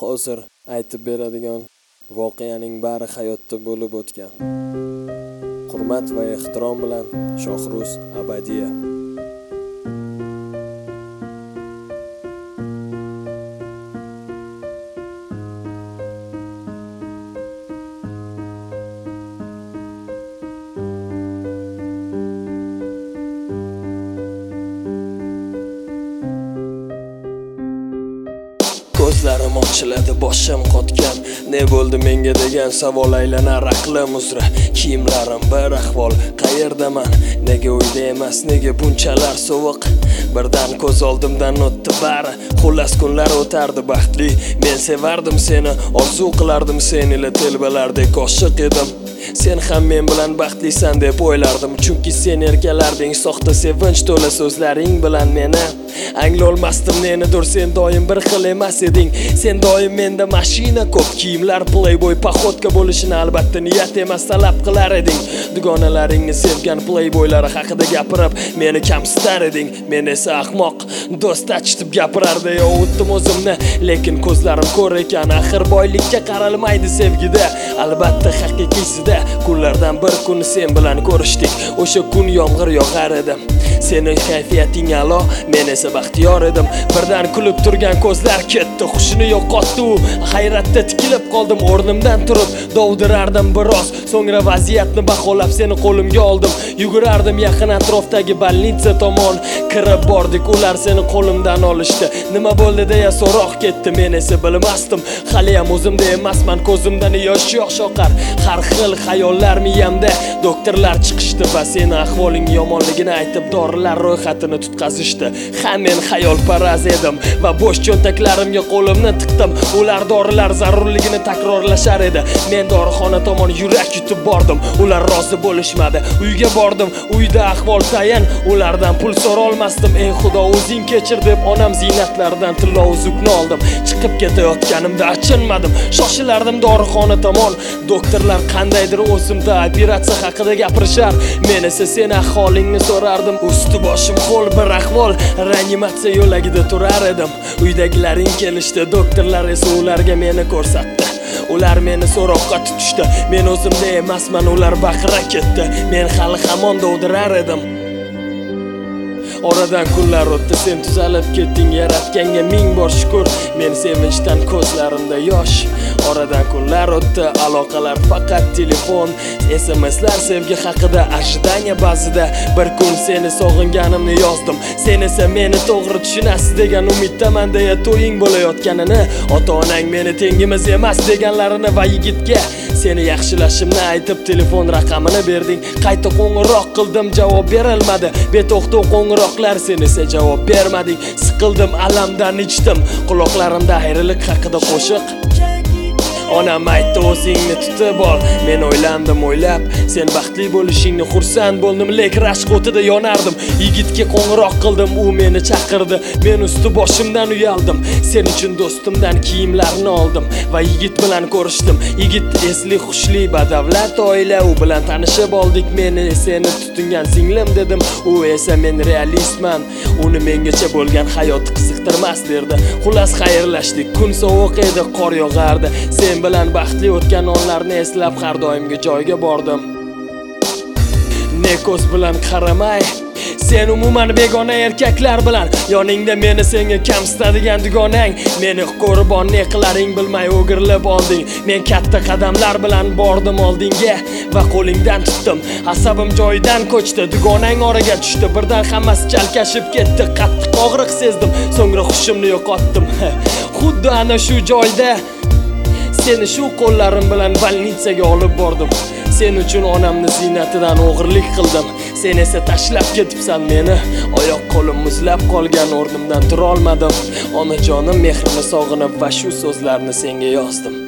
Hozir aytib beradigan voqeaning bari hayotda bo'lib o'tgan. Hurmat va ehtirom bilan Shohruz Abadiya. Ko'zlarim ochiladi, boshim qotgan. Ne bo'ldi menga degan savol aylanar aqlim uzra. Kiyimlarim bir ahvol, qayerdaman? Nega uyda emas, nega bunchalar sovuq? Birdan ko'z oldimdan o'tdi bari. Xullas kunlar o'tardi baxtli. Men sevardim seni, orzu qilardim seni ila telbalardek oshiq edim. Sen ham men bilan baxtlisan deb o'ylardim, chunki sen erkalarding soxta sevinch to'la so'zlaring bilan meni anglolmasdim. Nenidir sen doim bir xil emas eding. Sen doim menda mashina, ko'p kiyimlar, playboy, paxotka bo'lishini albatta niyat emas talab qilar eding. Dugonalaringni sevgan playboylar haqida gapirib meni kamsitar eding. Men esa ahmoq do'st achitib gapirardi, ovutdim o'zimni, lekin ko'zlarim ko'r ekan. Axir boylikka qaralmaydi sevgida, albatta haqiqiysida. Kunlardan bir kun sen bilan ko'rishdik. O'sha kun yomg'ir yog'ar edi. Sening kayfiyating a'lo, men esa baxtiyor edim. Birdan kulib turgan ko'zlar ketdi, xushini yo'qotdi. Hayratda tikilib qoldim, o'rnimdan turib dovdirardim biroz. So'ngra vaziyatni baholab seni qo'limga oldim. Yugurardim yaqin atrofdagi bolnitsa tomon. Kirib bordik, ular seni qo'limdan olishdi. Nima bo'ldi deya so'roq ketdi, men esa bilmasdim. Hali ham o'zimda emasman, ko'zimdan yosh oqar. Har xil xayollar miyamda. Doktorlar chiqishdi va seni ahvoling yomonligini aytib dorilar ro'yxatini tutqazishdi. Ha, men xayolparaz edim va bo'sh cho'ntaklarimga qo'limni tiqdim. Ular dorilar zarurligini takrorlashar edi. Men dorixona tomon yurak yutib bordim. Ular rozi bo'lishmadi. Uyga bordim. Uyda ahvol tayin. Ulardan pul so'ra olmasdim. Ey Xudo, o'zing kechir deb onam ziynatlardan tilla uzukni oldim. Chiqib ketayotganimda achinmadim. Shoshilardim dorixona tomon. Doktorlar qandaydir o'zimda operatsiya haqida gapirishar. Men esa sen ahvolingni so'rardim. Usti boshim qo'l bir ahvol, reanimatsiya yo'lagida turar edim. Uydagilaring kelishdi, doktorlar esa ularga meni ko'rsatdi. Ular meni so'roqqa tutishdi. Men o'zimda emasman, ular baqira ketdi. Men hali hamon dovdirar edim. Oradan kunlar o'tdi, sen tuzalib ketding, yaratganga ming bor shukr. Men sevinchdan ko'zlarimda yosh. Oradan kunlar o'tdi, aloqalar faqat telefon, SMSlar sevgi haqida, ожидание ba'zida. Bir kun seni sog'inganimni yozdim. Sen esa meni to'g'ri tushunasiz degan umiddaman deya to'ying bo'layotganini, ota-onang meni tengimiz emas deganlarini va yigitga seni yaxshilashimni aytib telefon raqamini berding. Qayta qo'ng'iroq qildim, javob berilmadi. Beto'xtov qo'ng'iroqlar, sen esa javob bermading. Siqildim, alamdan ichdim. Quloqlarimda ayriliq haqida qo'shiq. Onam aytdi, o'zingni tutib ol. Men o'ylandim, o'ylab, sen baxtli bo'lishingni xursand bo'ldim, lek rashq o'tida yonardim. Yigitga qo'ng'iroq qildim, u meni chaqirdi. Men usti boshimdan uyaldim. Sen uchun do'stimdan kiyimlarni oldim va yigit bilan ko'rishdim. Yigit esli, xushli, badavlat oila, u bilan tanishib oldik. Meni seni tutingan singlim dedim. U esa men realistman. Uni mengacha bo'lgan hayot qiziqtirmas derdi. Xullas xayrlashdik. Kun sovuq edi, qor yog'ardi. Sen bilan baxtli o'tgan onlarni eslab har doimgi joyga bordim. Ne ko'z bilan qaramay, sen umuman begona erkaklar bilan yoningda meni senga kamsitadigan dugonang. Meni qurbon ne qilaring bilmay o'girilib olding. Men katta qadamlar bilan bordim oldinga va qo'lingdan tutdim. Asabim joyidan ko'chdi, dugonang oraga tushdi. Birdan hammasi chalkashib ketdi. Qattiq og'riq sezdim, so'ngra hushimni yo'qotdim. Xuddi ana shu joyda seni shu qo'llarim bilan bolnitsaga olib bordim. Sen uchun onamni ziynatidan o'g'irlik qildim. Sen esa tashlab ketibsan meni. Oyoq qo'lim muzlab qolgan, o'rnimdan tura olmadim. Onajonim mehrini sog'inib va shu so'zlarni senga yozdim.